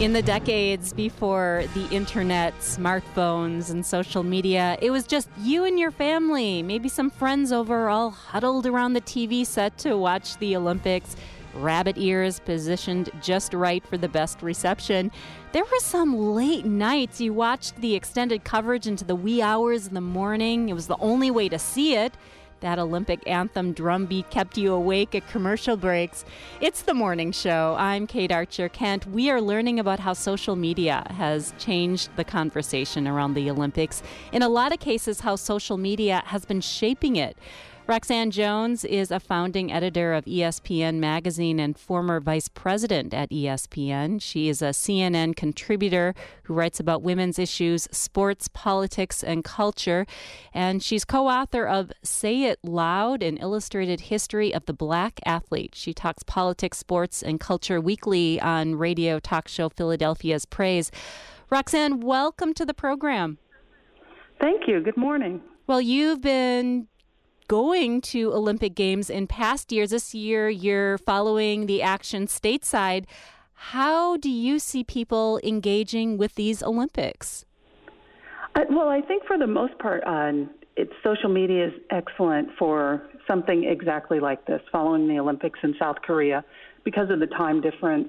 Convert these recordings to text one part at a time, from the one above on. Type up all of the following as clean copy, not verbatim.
In the decades before the internet, smartphones, and social media, it was just you and your family, maybe some friends over, all huddled around the TV set to watch the Olympics. Rabbit ears positioned just right for the best reception. There were some late nights you watched the extended coverage into the wee hours in the morning. It was the only way to see it. That Olympic anthem drumbeat kept you awake at commercial breaks. It's The Morning Show. I'm Kate Archer-Kent. We are learning about how social media has changed the conversation around the Olympics. In a lot of cases, how social media has been shaping it. Roxanne Jones is a founding editor of ESPN Magazine and former vice president at ESPN. She is a CNN contributor who writes about women's issues, sports, politics, and culture. And she's co-author of Say It Loud, an illustrated history of the black athlete. She talks politics, sports, and culture weekly on radio talk show Philadelphia's Praise. Roxanne, welcome to the program. Thank you. Good morning. Well, you've been going to Olympic Games in past years. This year, you're following the action stateside. How do you see people engaging with these Olympics? Well, I think for the most part, social media is excellent for something exactly like this, following the Olympics in South Korea, because of the time difference,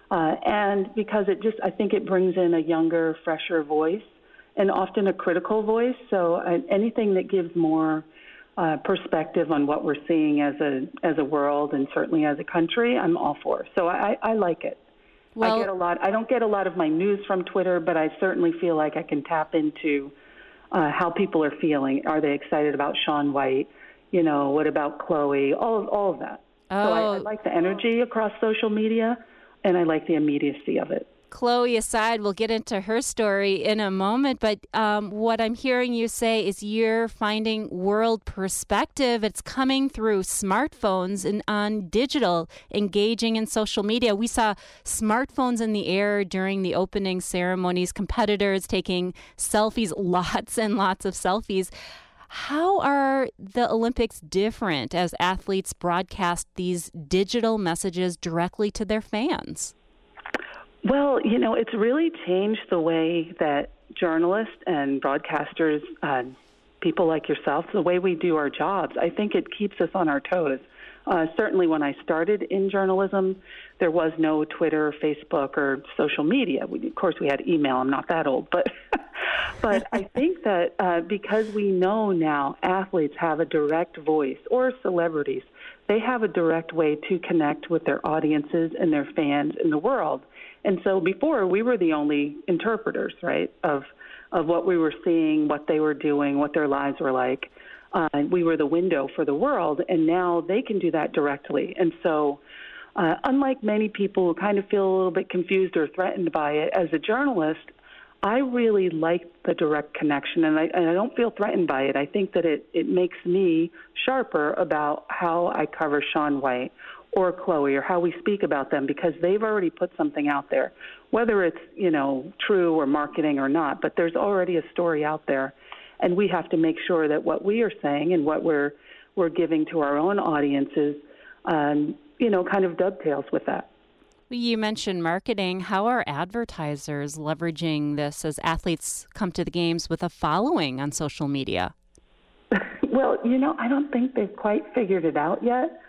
and because I think it brings in a younger, fresher voice, and often a critical voice. So anything that gives more perspective on what we're seeing as a world and certainly as a country, I'm all for. So I like it. Well, I don't get a lot of my news from Twitter, but I certainly feel like I can tap into how people are feeling. Are they excited about Shaun White? You know, what about Chloe? All of that. Oh. So I like the energy across social media, and I like the immediacy of it. Chloe aside, we'll get into her story in a moment, but what I'm hearing you say is you're finding world perspective. It's coming through smartphones and on digital, engaging in social media. We saw smartphones in the air during the opening ceremonies, competitors taking selfies, lots and lots of selfies. How are the Olympics different as athletes broadcast these digital messages directly to their fans? Well, it's really changed the way that journalists and broadcasters, people like yourself, the way we do our jobs. I think it keeps us on our toes. Certainly when I started in journalism, there was no Twitter, Facebook, or social media. Of course, we had email. I'm not that old. But I think that because we know now athletes have a direct voice, or celebrities, they have a direct way to connect with their audiences and their fans in the world. And so before, we were the only interpreters, right, of what we were seeing, what they were doing, what their lives were like. We were the window for the world, and now they can do that directly. And so unlike many people who kind of feel a little bit confused or threatened by it, as a journalist, I really like the direct connection, and I don't feel threatened by it. I think that it makes me sharper about how I cover Shaun White or Chloe, or how we speak about them, because they've already put something out there, whether it's, true or marketing or not, but there's already a story out there, and we have to make sure that what we are saying and what we're giving to our own audiences, kind of dovetails with that. You mentioned marketing. How are advertisers leveraging this as athletes come to the games with a following on social media? Well, I don't think they've quite figured it out yet.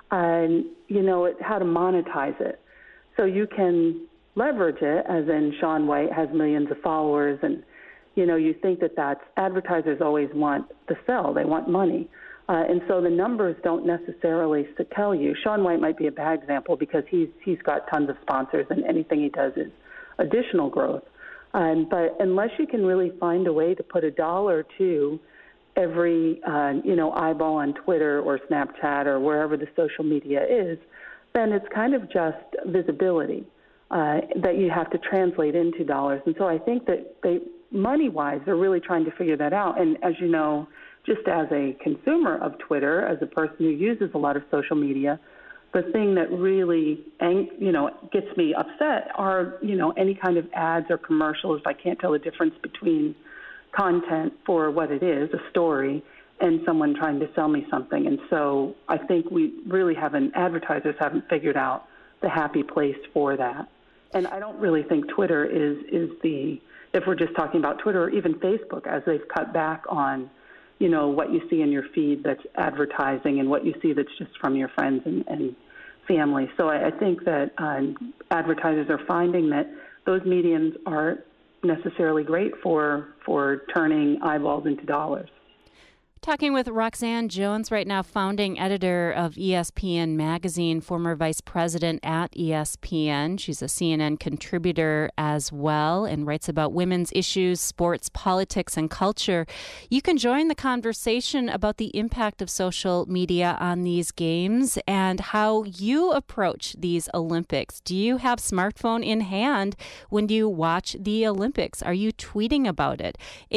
How to monetize it. So you can leverage it, as in Shaun White has millions of followers, and, you think that's advertisers always want to sell. They want money. And so the numbers don't necessarily tell you. Shaun White might be a bad example because he's got tons of sponsors, and anything he does is additional growth. But unless you can really find a way to put $1 or $2 every, eyeball on Twitter or Snapchat or wherever the social media is, then it's kind of just visibility that you have to translate into dollars. And so I think that money-wise, they're really trying to figure that out. And as you know, just as a consumer of Twitter, as a person who uses a lot of social media, the thing that really, gets me upset are, any kind of ads or commercials. I can't tell the difference between content for what it is, a story, and someone trying to sell me something. And so I think advertisers haven't figured out the happy place for that. And I don't really think Twitter is if we're just talking about Twitter or even Facebook, as they've cut back on, what you see in your feed that's advertising and what you see that's just from your friends and family. So I think that advertisers are finding that those mediums aren't necessarily great for turning eyeballs into dollars. Talking with Roxanne Jones right now, founding editor of ESPN Magazine, former vice president at ESPN. She's a CNN contributor as well and writes about women's issues, sports, politics, and culture. You can join the conversation about the impact of social media on these games and how you approach these Olympics. Do you have smartphone in hand when you watch the Olympics? Are you tweeting about it?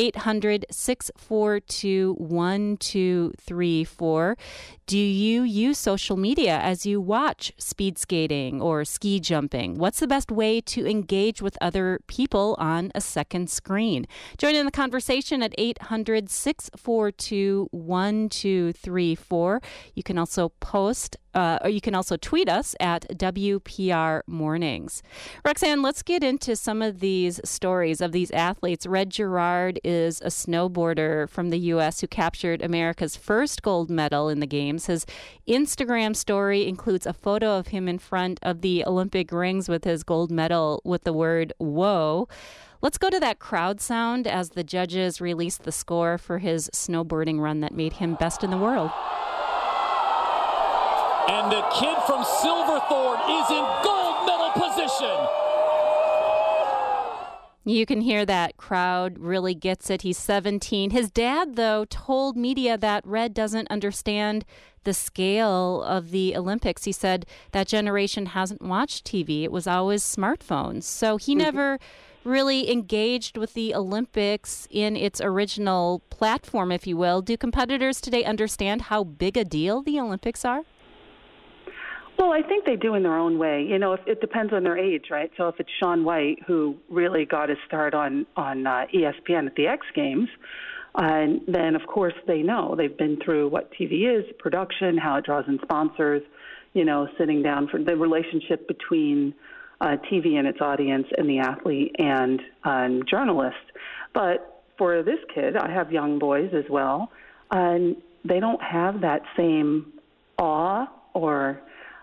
800-642-1234. Do you use social media as you watch speed skating or ski jumping? What's the best way to engage with other people on a second screen? Join in the conversation at 800-642-1234. You can also tweet us at WPR Mornings. Roxanne, let's get into some of these stories of these athletes. Red Gerard is a snowboarder from the U.S. who captured America's first gold medal in the Games. His Instagram story includes a photo of him in front of the Olympic rings with his gold medal with the word "whoa." Let's go to that crowd sound as the judges released the score for his snowboarding run that made him best in the world. And the kid from Silverthorne is in gold medal position. You can hear that crowd really gets it. He's 17. His dad, though, told media that Red doesn't understand the scale of the Olympics. He said that generation hasn't watched TV. It was always smartphones. So he never really engaged with the Olympics in its original platform, if you will. Do competitors today understand how big a deal the Olympics are? Well, I think they do in their own way. If it depends on their age, right? So if it's Shaun White, who really got his start on ESPN at the X Games, then of course they know. They've been through what TV is, production, how it draws in sponsors, sitting down for the relationship between TV and its audience and the athlete and journalist. But for this kid, I have young boys as well, and they don't have that same awe or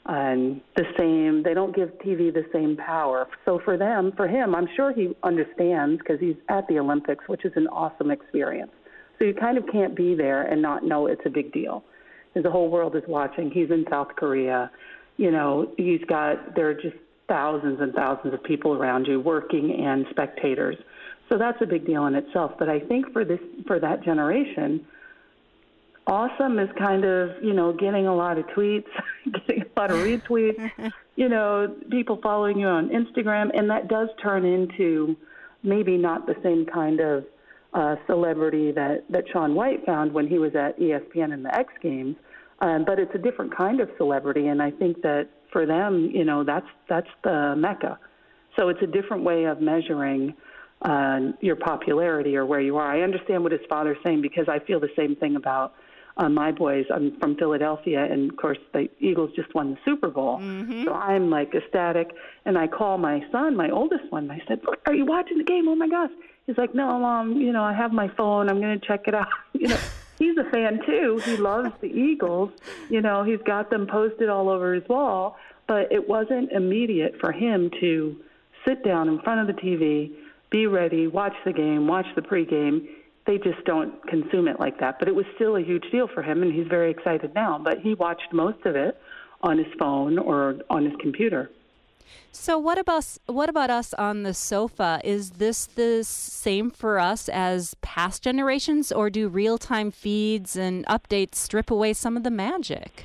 they don't give TV the same power. So for him, I'm sure he understands because he's at the Olympics, which is an awesome experience. So you kind of can't be there and not know it's a big deal. The whole world is watching. He's in South Korea. There are just thousands and thousands of people around you, working and spectators. So that's a big deal in itself. But I think for that generation, awesome is kind of, getting a lot of tweets, getting a lot of retweets, people following you on Instagram, and that does turn into maybe not the same kind of celebrity that Shaun White found when he was at ESPN in the X Games, but it's a different kind of celebrity, and I think that for them, that's the mecca. So it's a different way of measuring your popularity or where you are. I understand what his father's saying because I feel the same thing about my boys. I'm from Philadelphia, and of course the Eagles just won the Super Bowl. Mm-hmm. So I'm like ecstatic, and I call my son, my oldest one, and I said, "Look, are you watching the game? Oh my gosh." He's like, "No, Mom, I have my phone. I'm going to check it out." He's a fan too. He loves the Eagles. He's got them posted all over his wall, but it wasn't immediate for him to sit down in front of the TV, be ready, watch the game, watch the pregame. They just don't consume it like that. But it was still a huge deal for him, and he's very excited now. But he watched most of it on his phone or on his computer. So what about us on the sofa? Is this the same for us as past generations, or do real-time feeds and updates strip away some of the magic?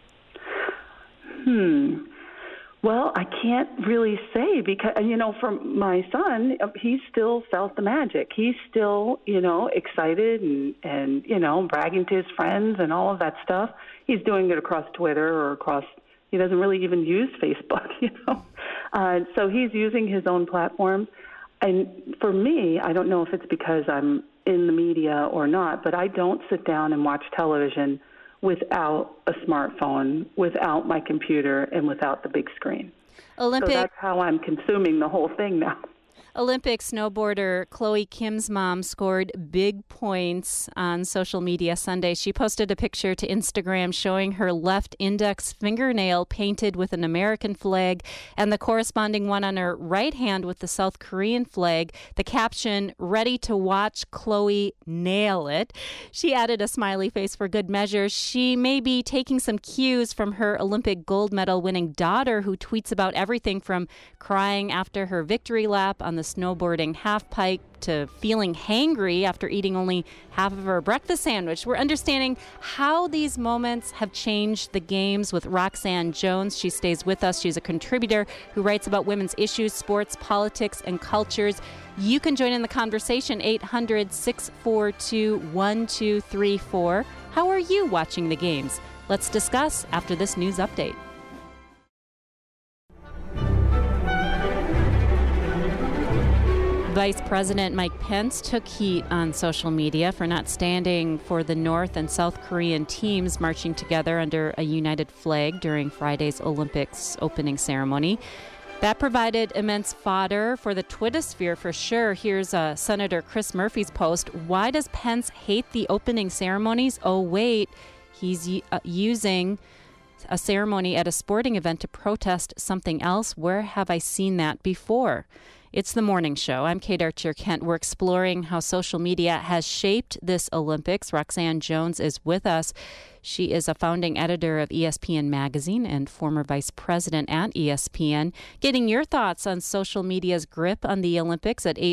Well, I can't really say because, for my son, he still felt the magic. He's still, excited and bragging to his friends and all of that stuff. He's doing it across Twitter or he doesn't really even use Facebook, So he's using his own platforms. And for me, I don't know if it's because I'm in the media or not, but I don't sit down and watch television without a smartphone, without my computer, and without the big screen. So that's how I'm consuming the whole thing now. Olympic snowboarder Chloe Kim's mom scored big points on social media Sunday. She posted a picture to Instagram showing her left index fingernail painted with an American flag and the corresponding one on her right hand with the South Korean flag. The caption, "Ready to watch Chloe nail it." She added a smiley face for good measure. She may be taking some cues from her Olympic gold medal winning daughter, who tweets about everything from crying after her victory lap on the snowboarding half pipe to feeling hangry after eating only half of her breakfast sandwich. We're understanding how these moments have changed the games with Roxanne Jones. She stays with us. She's a contributor who writes about women's issues, sports, politics, and cultures. You can join in the conversation, 800-642-1234. How are you watching the games? Let's discuss after this news update. Vice President Mike Pence took heat on social media for not standing for the North and South Korean teams marching together under a united flag during Friday's Olympics opening ceremony. That provided immense fodder for the Twittersphere for sure. Here's Senator Chris Murphy's post. Why does Pence hate the opening ceremonies? Oh, wait, he's using a ceremony at a sporting event to protest something else. Where have I seen that before? It's The Morning Show. I'm Kate Archer-Kent. We're exploring how social media has shaped this Olympics. Roxanne Jones is with us. She is a founding editor of ESPN Magazine and former vice president at ESPN. Getting your thoughts on social media's grip on the Olympics at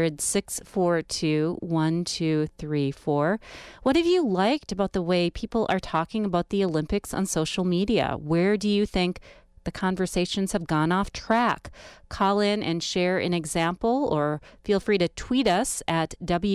800-642-1234. What have you liked about the way people are talking about the Olympics on social media? Where do you think the conversations have gone off track? Call in and share an example, or feel free to tweet us at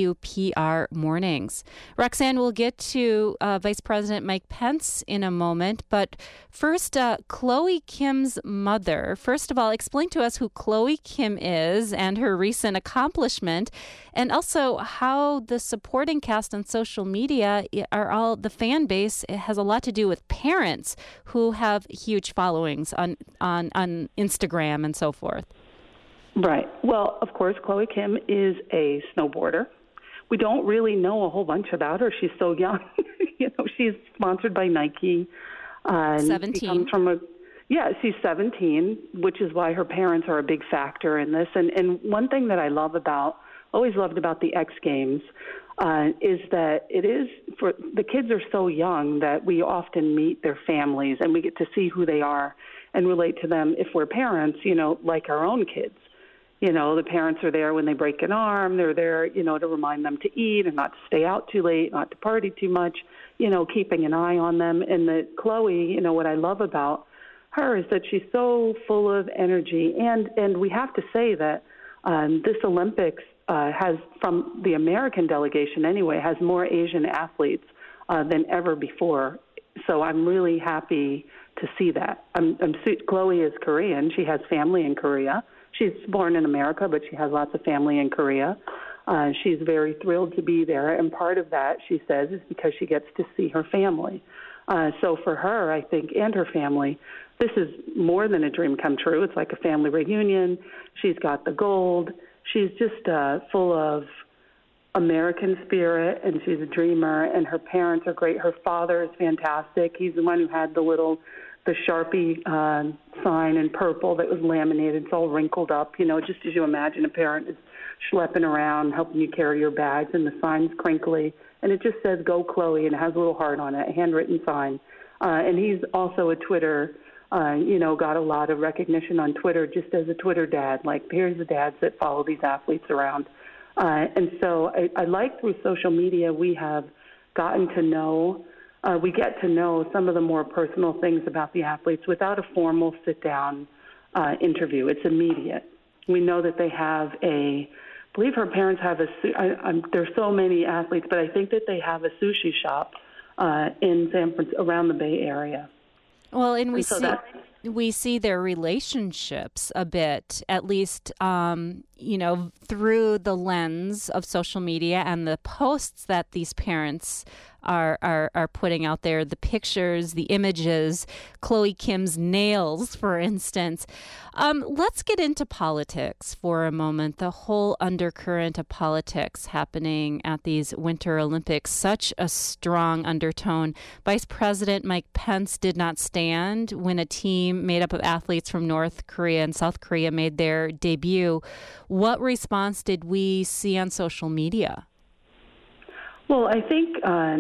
WPR Mornings. Roxanne, we'll get to Vice President Mike Pence in a moment, but first, Chloe Kim's mother. First of all, explain to us who Chloe Kim is and her recent accomplishment, and also how the supporting cast on social media are all, the fan base has a lot to do with parents who have huge followings on Instagram and so forth. Right. Well, of course, Chloe Kim is a snowboarder. We don't really know a whole bunch about her. She's so young. She's sponsored by Nike. 17. She comes from she's 17, which is why her parents are a big factor in this. And one thing that I always loved about the X Games is that it is, for the kids are so young that we often meet their families and we get to see who they are and relate to them if we're parents, like our own kids. The parents are there when they break an arm. They're there, to remind them to eat and not to stay out too late, not to party too much, keeping an eye on them. And that Chloe, what I love about her is that she's so full of energy. And we have to say that this Olympics has, from the American delegation anyway, has more Asian athletes than ever before. So I'm really happy to see that. Chloe is Korean. She has family in Korea. She's born in America, but she has lots of family in Korea. She's very thrilled to be there, and part of that, she says, is because she gets to see her family. So for her, I think, and her family, this is more than a dream come true. It's like a family reunion. She's got the gold. She's just full of American spirit, and she's a dreamer, and her parents are great. Her father is fantastic. He's the one who had the Sharpie sign in purple that was laminated. It's all wrinkled up, just as you imagine a parent is schlepping around, helping you carry your bags, and the sign's crinkly. And it just says, "Go Chloe," and it has a little heart on it, a handwritten sign. And he's also a Twitter, got a lot of recognition on Twitter just as a Twitter dad. Like, here's the dads that follow these athletes around. And so I like through social media we have gotten to know we get to know some of the more personal things about the athletes without a formal sit-down interview. It's immediate. We know that they have I believe her parents have there's so many athletes, but I think that they have a sushi shop in San Francisco, around the Bay Area. Well, and we see their relationships a bit, at least through the lens of social media and the posts that these parents are putting out there, the pictures, the images, Chloe Kim's nails, for instance. Let's get into politics for a moment, the whole undercurrent of politics happening at these Winter Olympics, such a strong undertone. Vice President Mike Pence did not stand when a team made up of athletes from North Korea and South Korea made their debut. What response did we see on social media? Well, I think,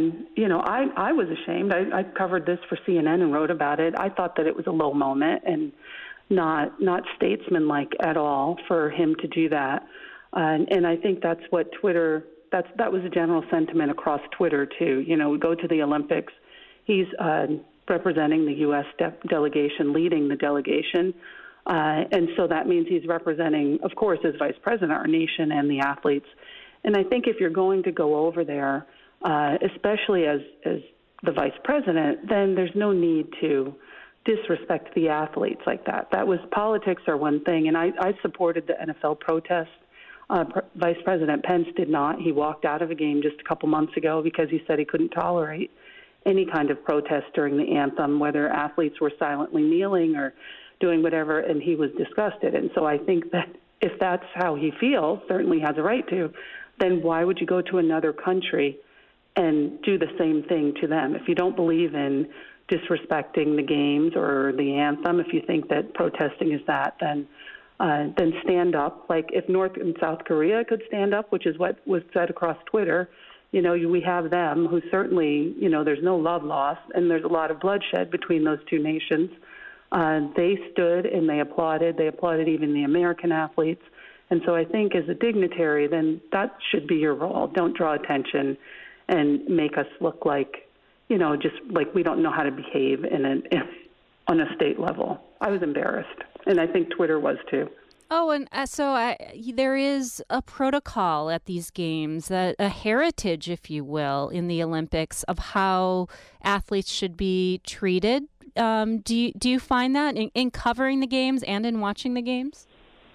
I was ashamed. I covered this for CNN and wrote about it. I thought that it was a low moment and not statesmanlike at all for him to do that. And I think that's what Twitter, that was a general sentiment across Twitter, too. We go to the Olympics. He's representing the U.S. delegation, leading the delegation. And so that means he's representing, of course, as vice president, our nation and the athletes. And I think if you're going to go over there, especially as the vice president, then there's no need to disrespect the athletes like that. Politics are one thing, and I supported the NFL protest. Vice President Pence did not. He walked out of a game just a couple months ago because he said he couldn't tolerate any kind of protest during the anthem, whether athletes were silently kneeling or doing whatever, and he was disgusted. And so I think that if that's how he feels, certainly has a right to, then why would you go to another country and do the same thing to them? If you don't believe in disrespecting the games or the anthem, if you think that protesting is that, then stand up. Like if North and South Korea could stand up, which is what was said across Twitter, we have them who certainly, there's no love lost and there's a lot of bloodshed between those two nations. They stood and they applauded. They applauded even the American athletes. And so I think as a dignitary, then that should be your role. Don't draw attention and make us look like, just like we don't know how to behave on a state level. I was embarrassed, and I think Twitter was too. Oh, and there is a protocol at these games, a heritage, if you will, in the Olympics of how athletes should be treated. Do you find that in covering the games and in watching the games?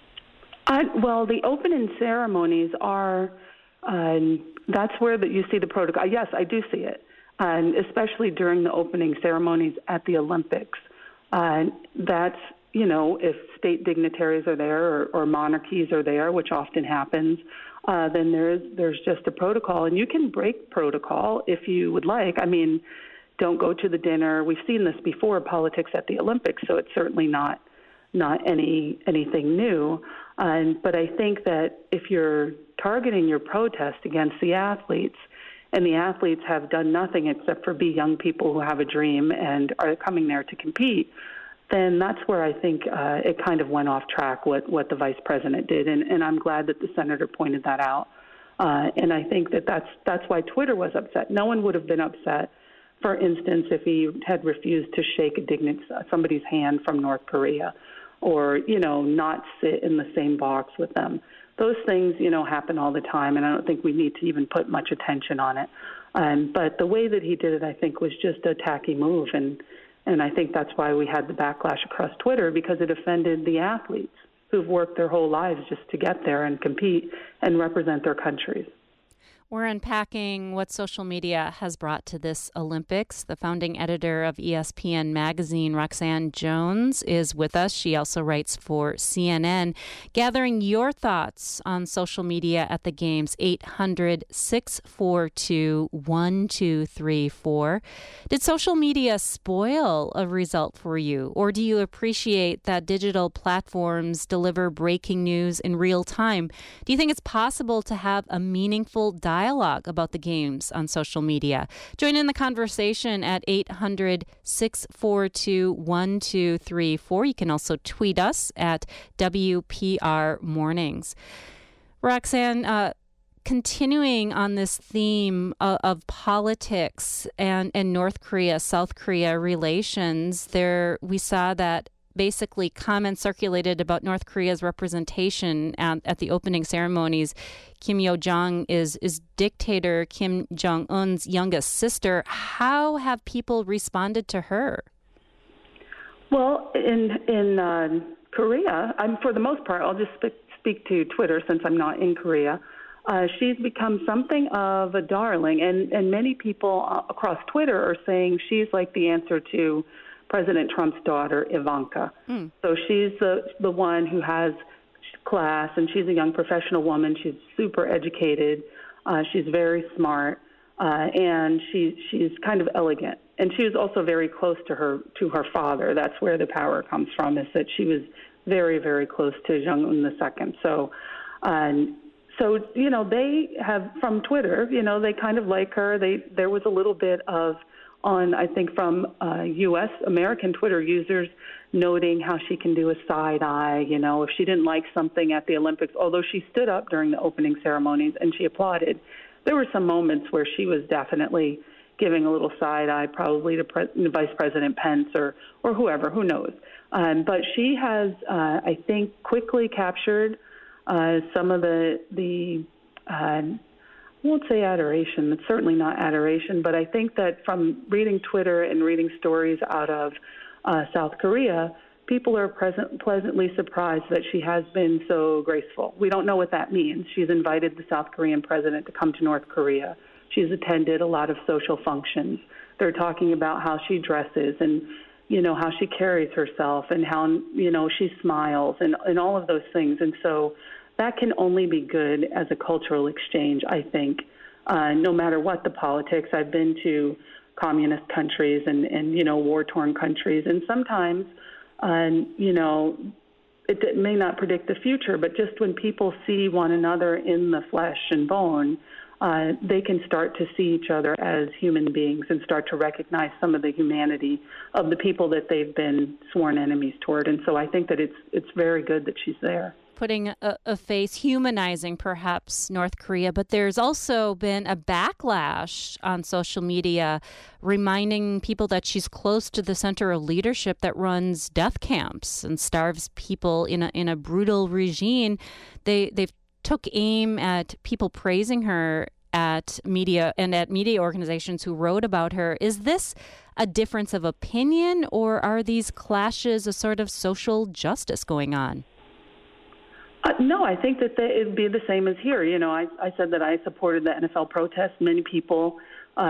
Well, the opening ceremonies are, that's where you see the protocol. Yes, I do see it, and especially during the opening ceremonies at the Olympics. That's, if state dignitaries are there or monarchies are there, which often happens, then there's just a protocol. And you can break protocol if you would like. I mean, don't go to the dinner. We've seen this before, politics at the Olympics, so it's certainly not anything new. But I think that if you're targeting your protest against the athletes, and the athletes have done nothing except for be young people who have a dream and are coming there to compete, then that's where I think it kind of went off track what the vice president did. And I'm glad that the senator pointed that out. And I think that's why Twitter was upset. No one would have been upset, for instance, if he had refused to shake somebody's hand from North Korea, or, not sit in the same box with them. Those things, happen all the time, and I don't think we need to even put much attention on it. But the way that he did it, I think, was just a tacky move, and I think that's why we had the backlash across Twitter, because it offended the athletes who've worked their whole lives just to get there and compete and represent their countries. We're unpacking what social media has brought to this Olympics. The founding editor of ESPN Magazine, Roxanne Jones, is with us. She also writes for CNN. Gathering your thoughts on social media at the Games, 800-642-1234. Did social media spoil a result for you, or do you appreciate that digital platforms deliver breaking news in real time? Do you think it's possible to have a meaningful dialogue about the games on social media? Join in the conversation at 800-642-1234. You can also tweet us at WPR Mornings. Roxanne, continuing on this theme of politics and North Korea, South Korea relations, we saw that basically comments circulated about North Korea's representation at the opening ceremonies. Kim Yo-jong is dictator Kim Jong-un's youngest sister. How have people responded to her? Well, in Korea, for the most part, I'll just speak to Twitter since I'm not in Korea. She's become something of a darling, and many people across Twitter are saying she's like the answer to President Trump's daughter, Ivanka. So she's the one who has class, and she's a young professional woman. She's super educated. She's very smart, and she's kind of elegant. And she was also very close to her father. That's where the power comes from, is that she was very, very close to Jong-un II. So, they have, from Twitter, they kind of like her. There was a little bit of, I think, from U.S. American Twitter users noting how she can do a side eye, if she didn't like something at the Olympics, although she stood up during the opening ceremonies and she applauded. There were some moments where she was definitely giving a little side eye, probably to Vice President Pence or whoever, who knows. But she has, I think, quickly captured some of the I won't say adoration. It's certainly not adoration, but I think that from reading Twitter and reading stories out of South Korea, people are pleasantly surprised that she has been so graceful. We don't know what that means. She's invited the South Korean president to come to North Korea. She's attended a lot of social functions. They're talking about how she dresses and, how she carries herself and how, she smiles and all of those things. And so that can only be good as a cultural exchange, I think, no matter what the politics. I've been to communist countries and war-torn countries, and sometimes, it may not predict the future, but just when people see one another in the flesh and bone, they can start to see each other as human beings and start to recognize some of the humanity of the people that they've been sworn enemies toward. And so I think that it's very good that she's there. Putting a face, humanizing perhaps North Korea, but there's also been a backlash on social media reminding people that she's close to the center of leadership that runs death camps and starves people in a brutal regime. They've took aim at people praising her at media and at media organizations who wrote about her. Is this a difference of opinion, or are these clashes a sort of social justice going on? No, I think that it'd be the same as here. I said that I supported the NFL protest. Many people,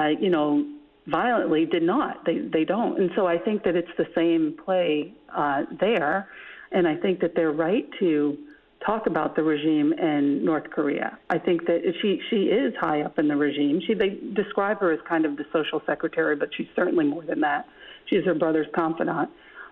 violently did not. They don't. And so I think that it's the same play there. And I think that they're right to talk about the regime in North Korea. I think that she is high up in the regime. They describe her as kind of the social secretary, but she's certainly more than that. She's her brother's confidant.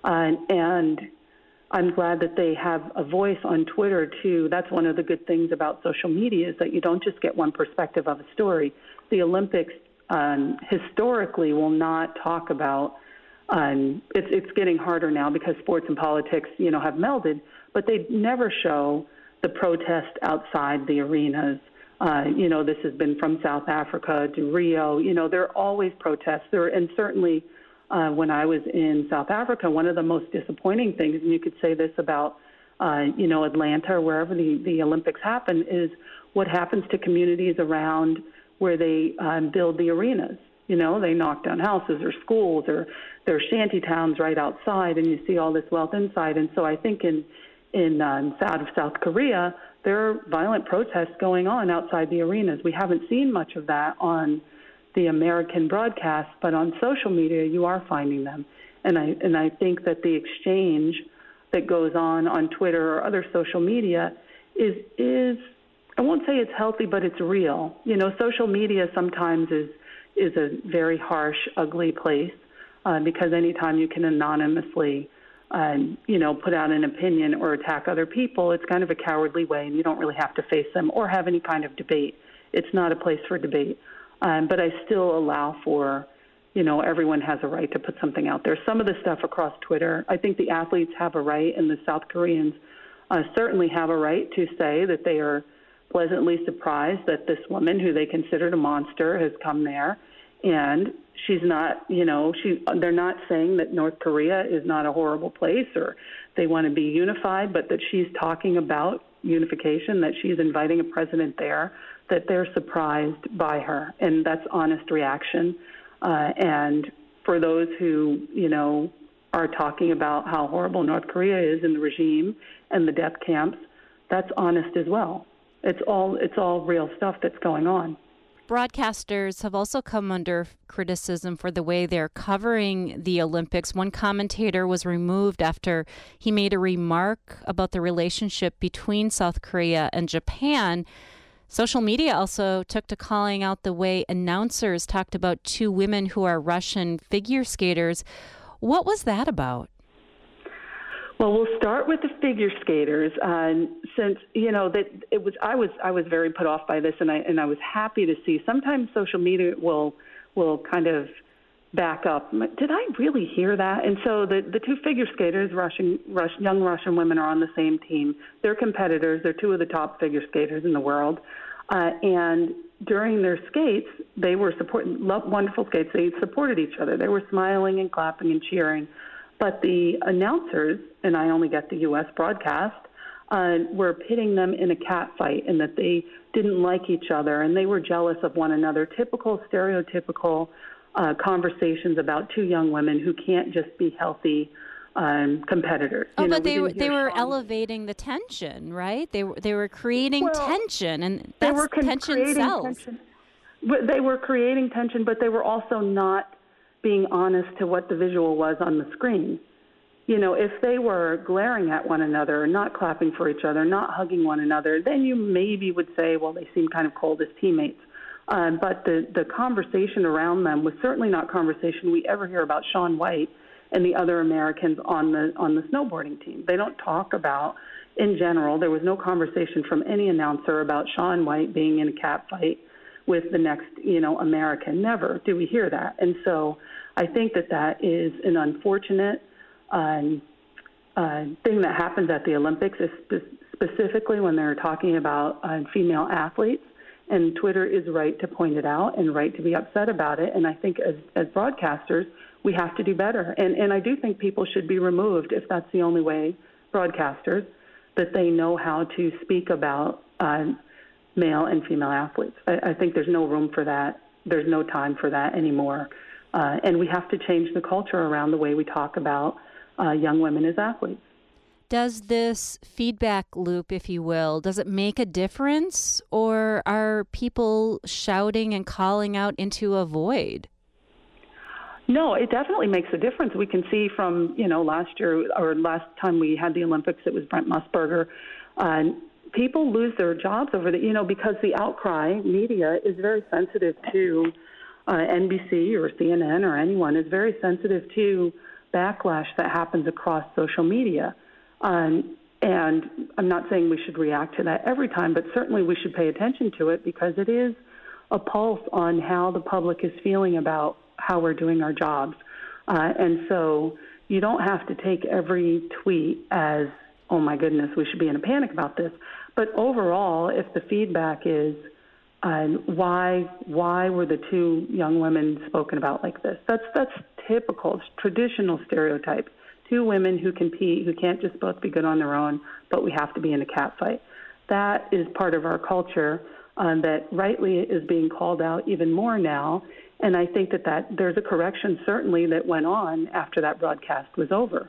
And I'm glad that they have a voice on Twitter, too. That's one of the good things about social media, is that you don't just get one perspective of a story. The Olympics historically will not talk about it's getting harder now because sports and politics, have melded, but they never show the protest outside the arenas. This has been from South Africa to Rio. There are always protests. And certainly when I was in South Africa, one of the most disappointing things, and you could say this about, Atlanta or wherever the Olympics happen, is what happens to communities around where they build the arenas. They knock down houses or schools, or there are shanty towns right outside, and you see all this wealth inside. And so I think in South Korea, there are violent protests going on outside the arenas. We haven't seen much of that on the American broadcast, but on social media, you are finding them. And I think that the exchange that goes on Twitter or other social media is I won't say it's healthy, but it's real. Social media sometimes is a very harsh, ugly place because anytime you can anonymously, put out an opinion or attack other people, it's kind of a cowardly way, and you don't really have to face them or have any kind of debate. It's not a place for debate. But I still allow for, everyone has a right to put something out there. Some of the stuff across Twitter, I think the athletes have a right, and the South Koreans certainly have a right to say that they are pleasantly surprised that this woman, who they considered a monster, has come there. And she's not, they're not saying that North Korea is not a horrible place or they want to be unified, but that she's talking about unification, that she's inviting a president there, that they're surprised by her. And that's honest reaction. And for those who, are talking about how horrible North Korea is in the regime and the death camps, that's honest as well. It's all real stuff that's going on. Broadcasters have also come under criticism for the way they're covering the Olympics. One commentator was removed after he made a remark about the relationship between South Korea and Japan. Social media also took to calling out the way announcers talked about two women who are Russian figure skaters. What was that about? Well, we'll start with the figure skaters, since that it was. I was very put off by this, and I was happy to see. Sometimes social media will kind of back up. Did I really hear that? And so the two figure skaters, young Russian women, are on the same team. They're competitors. They're two of the top figure skaters in the world, and during their skates, they were wonderful skates. They supported each other. They were smiling and clapping and cheering. But the announcers, and I only get the U.S. broadcast, were pitting them in a cat fight, and that they didn't like each other and they were jealous of one another. Typical, stereotypical conversations about two young women who can't just be healthy competitors. But they were elevating the tension, right? They were creating tension, and that's tension sells. They were creating tension, but they were also not being honest to what the visual was on the screen. If they were glaring at one another, not clapping for each other, not hugging one another, then you maybe would say, well, they seem kind of cold as teammates. But the conversation around them was certainly not conversation we ever hear about Shaun White and the other Americans on the snowboarding team. They don't talk about, in general, there was no conversation from any announcer about Shaun White being in a cat fight with the next, American. Never do we hear that. And so I think that is an unfortunate thing that happens at the Olympics, specifically when they're talking about female athletes. And Twitter is right to point it out and right to be upset about it. And I think as broadcasters, we have to do better. And I do think people should be removed if that's the only way, broadcasters, that they know how to speak about male and female athletes. I think there's no room for that. There's no time for that anymore. And we have to change the culture around the way we talk about young women as athletes. Does this feedback loop, if you will, does it make a difference, or are people shouting and calling out into a void? No, it definitely makes a difference. We can see from, last year or last time we had the Olympics, it was Brent Musburger. People lose their jobs over because the outcry media is very sensitive to NBC or CNN or anyone is very sensitive to backlash that happens across social media. And I'm not saying we should react to that every time, but certainly we should pay attention to it because it is a pulse on how the public is feeling about how we're doing our jobs. And so you don't have to take every tweet as, oh my goodness, we should be in a panic about this. But overall, if the feedback is, why were the two young women spoken about like this? That's typical, traditional stereotype. Two women who compete, who can't just both be good on their own, but we have to be in a cat fight. That is part of our culture that rightly is being called out even more now. And I think that there's a correction certainly that went on after that broadcast was over.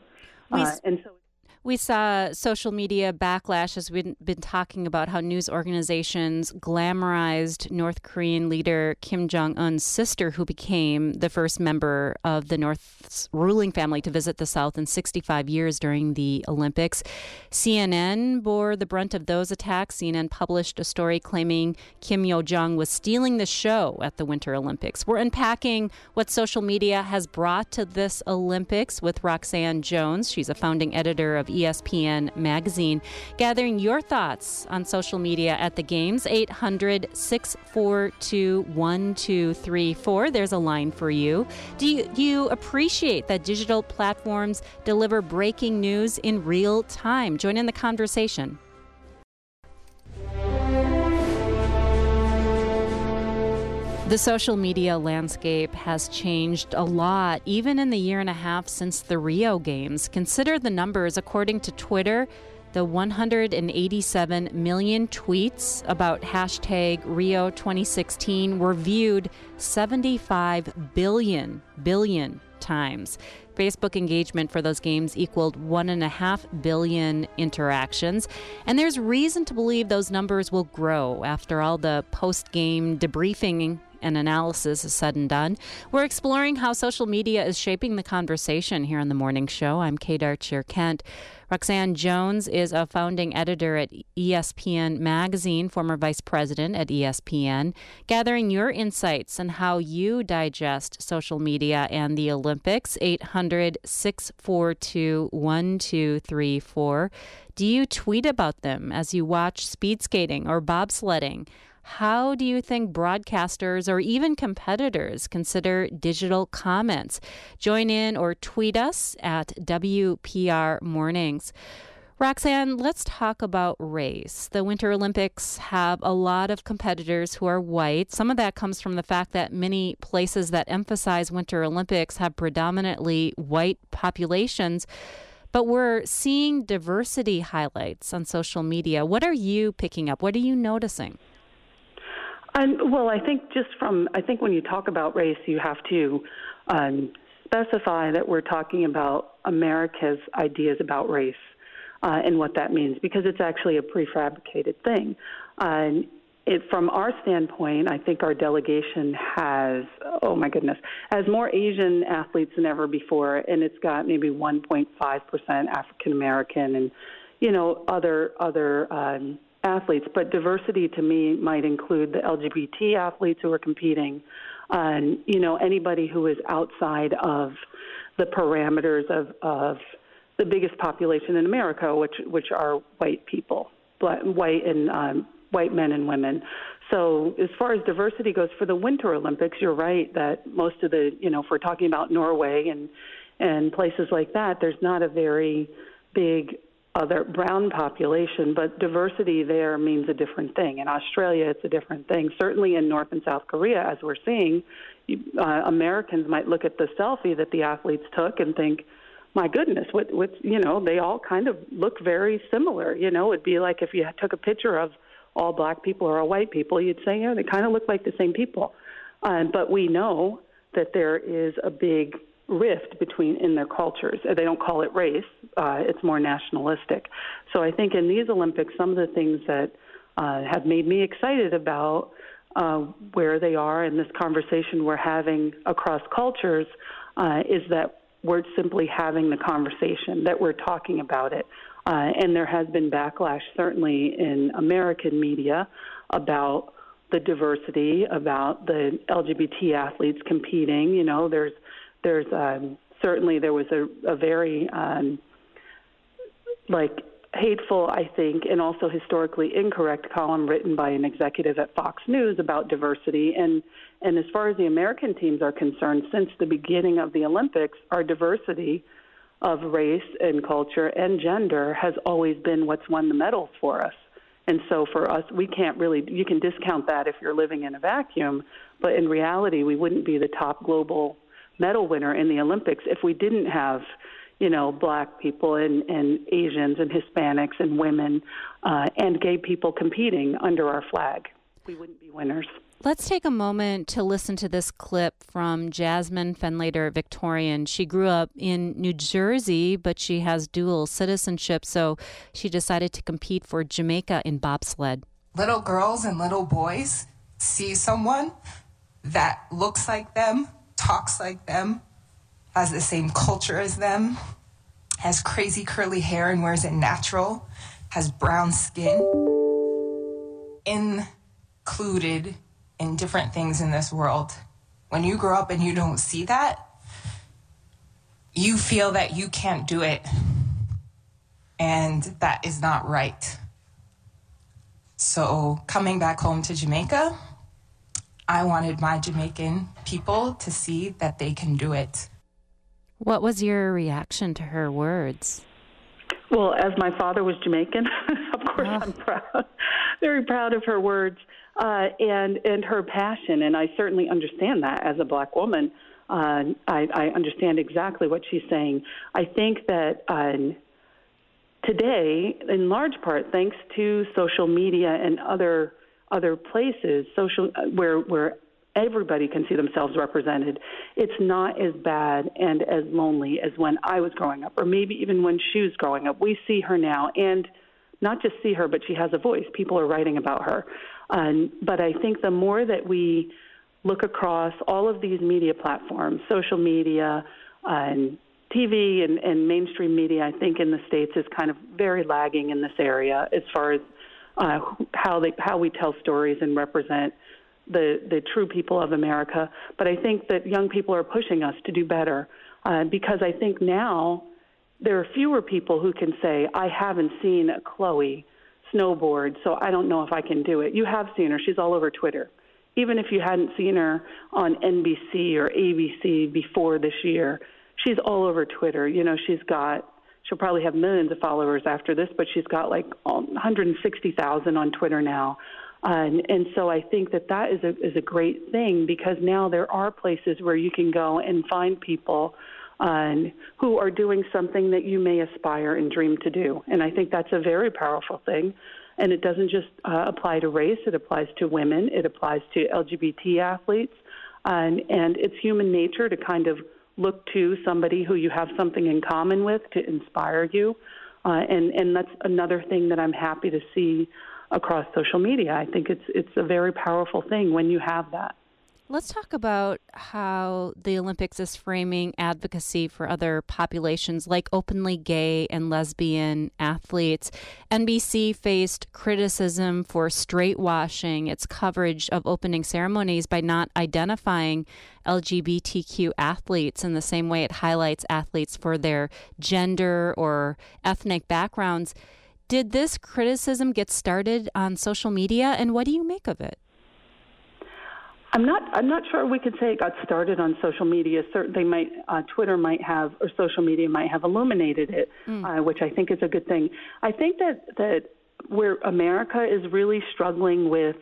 We saw social media backlash as we've been talking about how news organizations glamorized North Korean leader Kim Jong-un's sister, who became the first member of the North's ruling family to visit the South in 65 years during the Olympics. CNN bore the brunt of those attacks. CNN published a story claiming Kim Yo-jong was stealing the show at the Winter Olympics. We're unpacking what social media has brought to this Olympics with Roxanne Jones. She's a founding editor of ESPN magazine, gathering your thoughts on social media at the games. 800-642-1234. There's a line for you. Do you appreciate that digital platforms deliver breaking news in real time? Join in the conversation. The social media landscape has changed a lot, even in the year and a half since the Rio Games. Consider the numbers. According to Twitter, the 187 million tweets about hashtag Rio 2016 were viewed 75 billion times. Facebook engagement for those games equaled 1.5 billion interactions. And there's reason to believe those numbers will grow after all the post-game debriefing and analysis is said and done. We're exploring how social media is shaping the conversation here on The Morning Show. I'm Kate Archer-Kent. Roxanne Jones is a founding editor at ESPN Magazine, former vice president at ESPN, gathering your insights on how you digest social media and the Olympics. 800-642-1234. Do you tweet about them as you watch speed skating or bobsledding? How do you think broadcasters or even competitors consider digital comments? Join in or tweet us at WPR Mornings. Roxanne, let's talk about race. The Winter Olympics have a lot of competitors who are white. Some of that comes from the fact that many places that emphasize Winter Olympics have predominantly white populations. But we're seeing diversity highlights on social media. What are you picking up? What are you noticing? Well, I think when you talk about race, you have to specify that we're talking about America's ideas about race and what that means, because it's actually a prefabricated thing. From our standpoint, I think our delegation has more Asian athletes than ever before, and it's got maybe 1.5% African American and, other athletes. But diversity to me might include the LGBT athletes who are competing, and anybody who is outside of the parameters of the biggest population in America, which are white people, white men and women. So as far as diversity goes for the Winter Olympics, you're right that most of the, if we're talking about Norway and places like that, there's not a very big other brown population, but diversity there means a different thing. In Australia, it's a different thing. Certainly in North and South Korea, as we're seeing, Americans might look at the selfie that the athletes took and think, my goodness, they all kind of look very similar. It'd be like if you took a picture of all black people or all white people, you'd say, they kind of look like the same people. But we know that there is a big rift in their cultures. They don't call it race. It's more nationalistic. So I think in these Olympics, some of the things that have made me excited about where they are in this conversation we're having across cultures is that we're simply having the conversation, that we're talking about it. And there has been backlash, certainly in American media, about the diversity, about the LGBT athletes competing. There's certainly there was a very hateful, I think, and also historically incorrect column written by an executive at Fox News about diversity. And as far as the American teams are concerned, since the beginning of the Olympics, our diversity of race and culture and gender has always been what's won the medals for us. And so for us, we can't really, you can discount that if you're living in a vacuum, but in reality, we wouldn't be the top global medal winner in the Olympics if we didn't have, black people and Asians and Hispanics and women and gay people competing under our flag. We wouldn't be winners. Let's take a moment to listen to this clip from Jasmine Fenlater Victorian. She grew up in New Jersey, but she has dual citizenship, so she decided to compete for Jamaica in bobsled. Little girls and little boys see someone that looks like them, talks like them, has the same culture as them, has crazy curly hair and wears it natural, has brown skin, included in different things in this world. When you grow up and you don't see that, you feel that you can't do it, and that is not right. So coming back home to Jamaica, I wanted my Jamaican people to see that they can do it. What was your reaction to her words? Well, as my father was Jamaican, of course I'm proud, very proud of her words and her passion, and I certainly understand that as a black woman. I understand exactly what she's saying. I think that today, in large part, thanks to social media and other places, where everybody can see themselves represented. It's not as bad and as lonely as when I was growing up, or maybe even when she was growing up. We see her now, and not just see her, but she has a voice. People are writing about her. But I think the more that we look across all of these media platforms, social media, and TV and mainstream media, I think in the States is kind of very lagging in this area as far as how we tell stories and represent the true people of America. But I think that young people are pushing us to do better because I think now there are fewer people who can say, I haven't seen a Chloe snowboard, so I don't know if I can do it. You have seen her. She's all over Twitter. Even if you hadn't seen her on NBC or ABC before this year, she's all over Twitter. You know, she'll probably have millions of followers after this, but she's got like 160,000 on Twitter now. And so I think that is a great thing because now there are places where you can go and find people who are doing something that you may aspire and dream to do. And I think that's a very powerful thing. And it doesn't just apply to race. It applies to women. It applies to LGBT athletes. And it's human nature to kind of look to somebody who you have something in common with to inspire you. And that's another thing that I'm happy to see across social media. I think it's a very powerful thing when you have that. Let's talk about how the Olympics is framing advocacy for other populations like openly gay and lesbian athletes. NBC faced criticism for straightwashing its coverage of opening ceremonies by not identifying LGBTQ athletes in the same way it highlights athletes for their gender or ethnic backgrounds. Did this criticism get started on social media, and what do you make of it? I'm not sure we could say it got started on social media. Certainly, Twitter might have, or social media might have illuminated it, which I think is a good thing. I think that where America is really struggling with,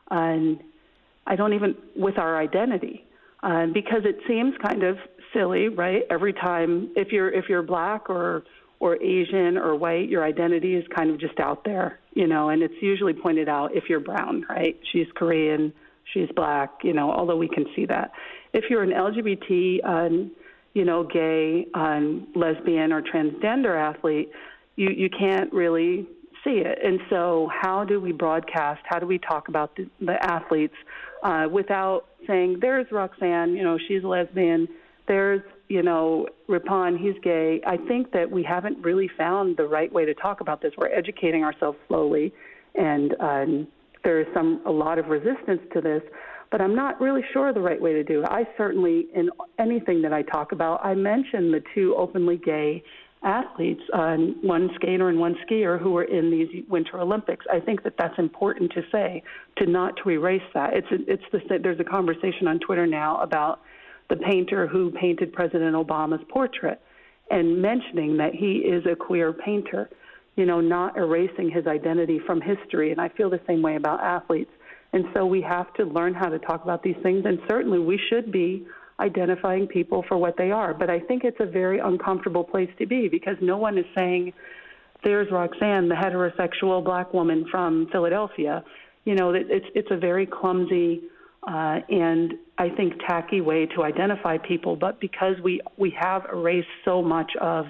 with our identity, because it seems kind of silly, right? Every time, if you're black or Asian or white, your identity is kind of just out there, you know, and it's usually pointed out if you're brown, right? She's Korean. She's black, you know, although we can see that. If you're an LGBT, gay, lesbian, or transgender athlete, you can't really see it. And so how do we broadcast, how do we talk about the athletes without saying, there's Roxanne, you know, she's a lesbian, there's, you know, Rippon, he's gay. I think that we haven't really found the right way to talk about this. We're educating ourselves slowly, and there is a lot of resistance to this, but I'm not really sure the right way to do it. I certainly, in anything that I talk about, I mention the two openly gay athletes, one skater and one skier, who were in these Winter Olympics. I think that that's important to say, not to erase that. There's a conversation on Twitter now about the painter who painted President Obama's portrait and mentioning that he is a queer painter, you know, not erasing his identity from history. And I feel the same way about athletes. And so we have to learn how to talk about these things. And certainly we should be identifying people for what they are. But I think it's a very uncomfortable place to be because no one is saying, there's Roxanne, the heterosexual black woman from Philadelphia. You know, it's a very clumsy and I think tacky way to identify people. But because we have erased so much of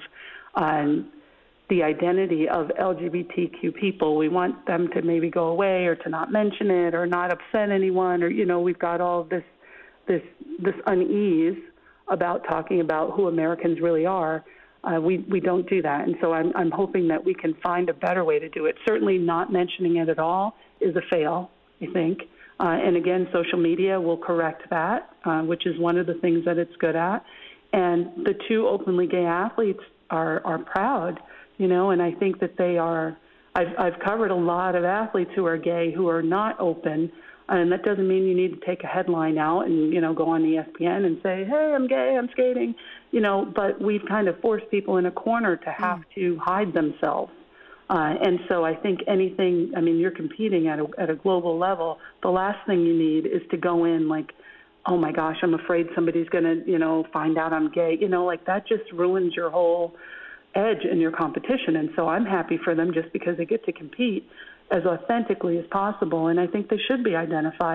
the identity of LGBTQ people, we want them to maybe go away or to not mention it or not upset anyone, or, you know, we've got all of this unease about talking about who Americans really are. We don't do that. And so I'm hoping that we can find a better way to do it. Certainly not mentioning it at all is a fail, I think. And again, social media will correct that, which is one of the things that it's good at. And the two openly gay athletes are proud, you know, and I think that they are. I've covered a lot of athletes who are gay who are not open, and that doesn't mean you need to take a headline out and, you know, go on ESPN and say, hey, I'm gay, I'm skating, you know, but we've kind of forced people in a corner to have to hide themselves. And so I think you're competing at a global level. The last thing you need is to go in like, oh my gosh, I'm afraid somebody's going to, you know, find out I'm gay. You know, like that just ruins your whole edge in your competition. And so I'm happy for them just because they get to compete as authentically as possible. And I think they should be identified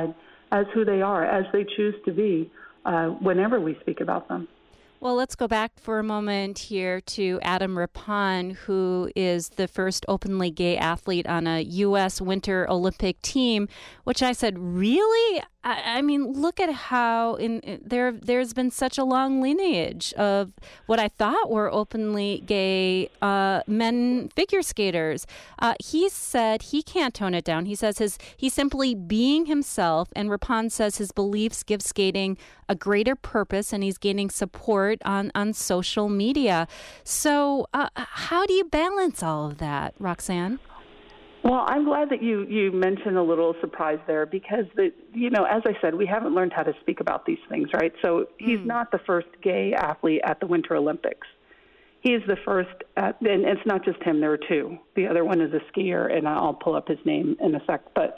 as who they are, as they choose to be, whenever we speak about them. Well, let's go back for a moment here to Adam Rippon, who is the first openly gay athlete on a U.S. Winter Olympic team, which I said, really? I mean, look at how there's been such a long lineage of what I thought were openly gay men figure skaters. He said he can't tone it down. He says he's simply being himself, and Rippon says his beliefs give skating a greater purpose, and he's gaining support on social media. So how do you balance all of that, Roxanne? Well, I'm glad that you mentioned a little surprise there because, as I said, we haven't learned how to speak about these things, right? So he's not the first gay athlete at the Winter Olympics. He's the first, and it's not just him, there are two. The other one is a skier, and I'll pull up his name in a sec. But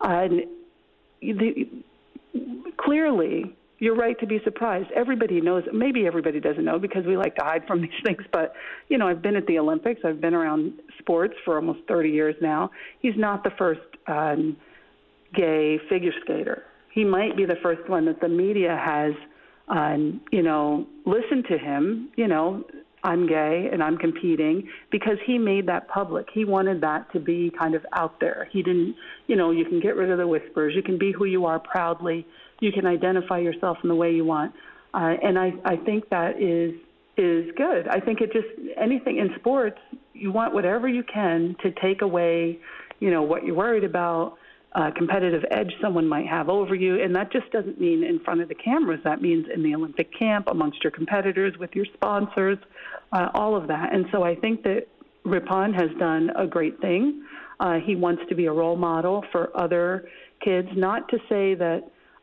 clearly, you're right to be surprised. Everybody knows. Maybe everybody doesn't know because we like to hide from these things. But, I've been at the Olympics. I've been around sports for almost 30 years now. He's not the first gay figure skater. He might be the first one that the media has, listened to him, I'm gay and I'm competing because he made that public. He wanted that to be kind of out there. He didn't, you can get rid of the whispers. You can be who you are proudly. You can identify yourself in the way you want. And I think that is good. I think anything in sports, you want whatever you can to take away, what you're worried about, competitive edge someone might have over you. And that just doesn't mean in front of the cameras. That means in the Olympic camp, amongst your competitors, with your sponsors, all of that. And so I think that Rippon has done a great thing. He wants to be a role model for other kids, not to say that,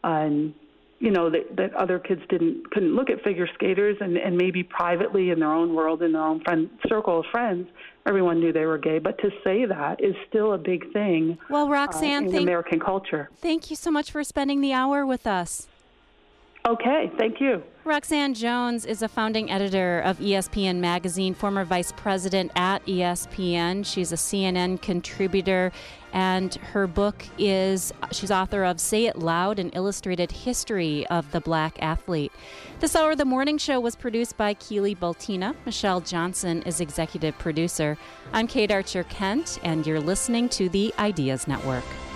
that other kids couldn't look at figure skaters and maybe privately in their own world, in their own circle of friends, everyone knew they were gay. But to say that is still a big thing. Well, Roxanne, in American culture. Thank you so much for spending the hour with us. Okay, thank you. Roxanne Jones is a founding editor of ESPN Magazine, former vice president at ESPN. She's a CNN contributor, and her book she's author of Say It Loud, An Illustrated History of the Black Athlete. This hour of the morning show was produced by Keely Baltina. Michelle Johnson is executive producer. I'm Kate Archer-Kent, and you're listening to the Ideas Network.